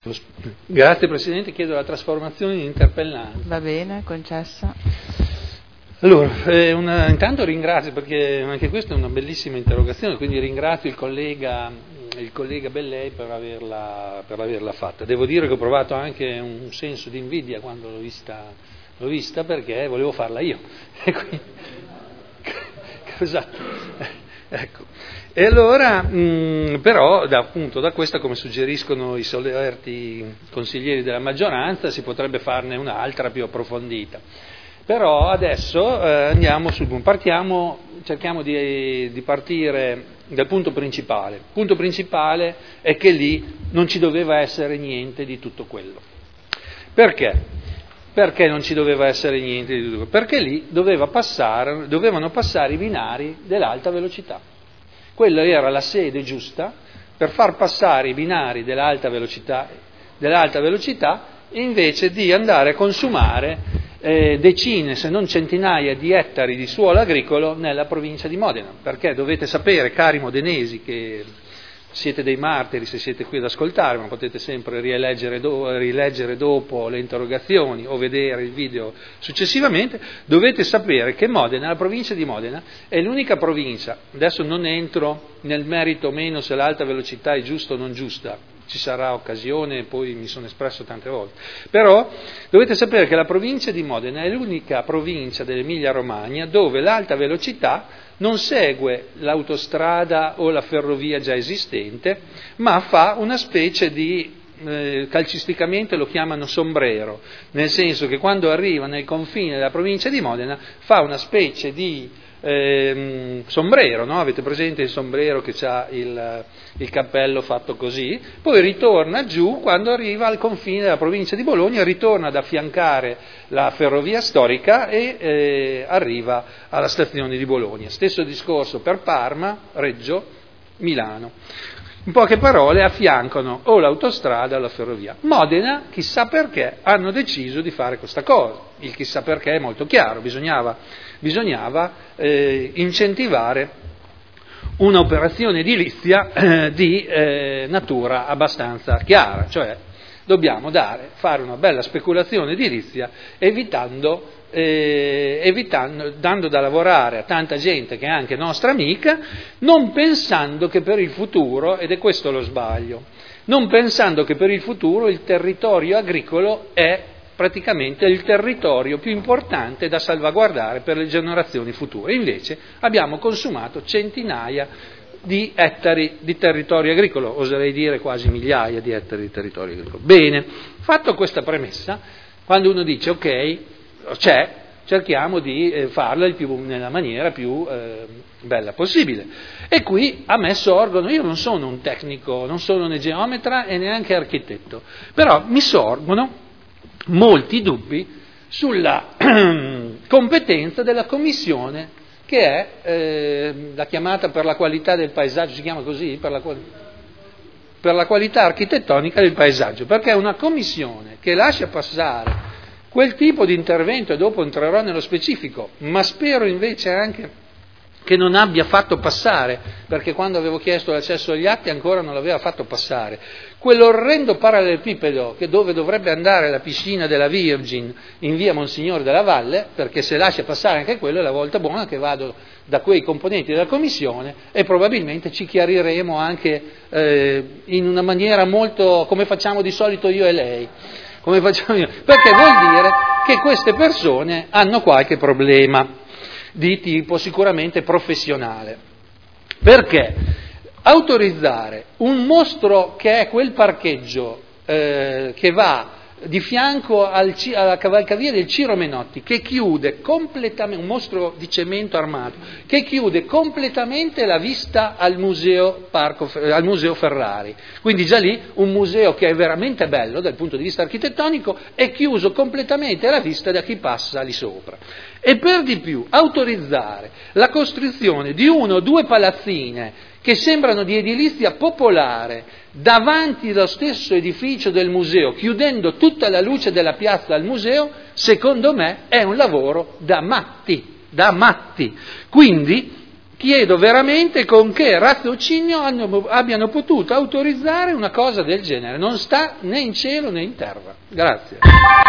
Grazie Presidente, chiedo la trasformazione in interpellanza. Va bene, concessa. Allora, intanto ringrazio, perché anche questa è una bellissima interrogazione, quindi ringrazio il collega Bellei per averla fatta. Devo dire che ho provato anche un senso di invidia quando l'ho vista perché volevo farla io. Esatto. Ecco. E allora, però, appunto, da questa, come suggeriscono i solerti consiglieri della maggioranza, si potrebbe farne un'altra più approfondita. Però adesso cerchiamo di partire dal punto principale. Il punto principale è che lì non ci doveva essere niente di tutto quello. Perché? Perché non ci doveva essere niente di tutto quello? Perché lì dovevano passare i binari dell'alta velocità. Quella era la sede giusta per far passare i binari dell'alta velocità invece di andare a consumare decine, se non centinaia di ettari di suolo agricolo nella provincia di Modena, perché dovete sapere, cari modenesi, che siete dei martiri se siete qui ad ascoltare, ma potete sempre rileggere dopo le interrogazioni o vedere il video successivamente, dovete sapere che Modena, la provincia di Modena, è l'unica provincia, adesso non entro nel merito o meno se l'alta velocità è giusta o non giusta, ci sarà occasione, poi mi sono espresso tante volte, però dovete sapere che la provincia di Modena è l'unica provincia dell'Emilia Romagna dove l'alta velocità non segue l'autostrada o la ferrovia già esistente, ma fa una specie di, calcisticamente lo chiamano sombrero, nel senso che quando arriva nel confine della provincia di Modena fa una specie di sombrero, no? Avete presente il sombrero che ha il cappello fatto così, poi ritorna giù quando arriva al confine della provincia di Bologna, ritorna ad affiancare la ferrovia storica e arriva alla stazione di Bologna. Stesso discorso per Parma, Reggio, Milano. In poche parole affiancano o l'autostrada o la ferrovia. Modena, chissà perché, hanno deciso di fare questa cosa. Il chissà perché è molto chiaro, bisognava incentivare un'operazione edilizia di natura abbastanza chiara, cioè dobbiamo fare una bella speculazione edilizia dando da lavorare a tanta gente che è anche nostra amica, non pensando che per il futuro, ed è questo lo sbaglio, non pensando che per il futuro il territorio agricolo è praticamente il territorio più importante da salvaguardare per le generazioni future. Invece abbiamo consumato centinaia di ettari di territorio agricolo, oserei dire quasi migliaia di ettari di territorio agricolo. Bene, fatto questa premessa, quando uno dice ok, cerchiamo di farla nella maniera più bella possibile. E qui a me sorgono, io non sono un tecnico, non sono né geometra e neanche architetto, però mi sorgono molti dubbi sulla competenza della commissione che è la chiamata per la qualità del paesaggio, si chiama così? Per la qualità architettonica del paesaggio, perché è una commissione che lascia passare quel tipo di intervento, e dopo entrerò nello specifico, ma spero invece anche che non abbia fatto passare, perché quando avevo chiesto l'accesso agli atti ancora non l'aveva fatto passare, quell'orrendo parallelepipedo dove dovrebbe andare la piscina della Virgin in via Monsignore della Valle, perché se lascia passare anche quello è la volta buona che vado da quei componenti della commissione e probabilmente ci chiariremo anche in una maniera molto come facciamo di solito io e lei. Come facciamo io? Perché vuol dire che queste persone hanno qualche problema di tipo sicuramente professionale. Perché autorizzare un mostro che è quel parcheggio che va di fianco alla cavalcavia del Ciro Menotti, che chiude completamente, un mostro di cemento armato, che chiude completamente la vista al museo Ferrari. Quindi già lì un museo che è veramente bello dal punto di vista architettonico è chiuso completamente alla vista da chi passa lì sopra. E per di più autorizzare la costruzione di 1 o 2 palazzine che sembrano di edilizia popolare davanti allo stesso edificio del museo, chiudendo tutta la luce della piazza al museo, secondo me è un lavoro da matti. Quindi chiedo veramente con che raziocinio abbiano potuto autorizzare una cosa del genere. Non sta né in cielo né in terra. Grazie.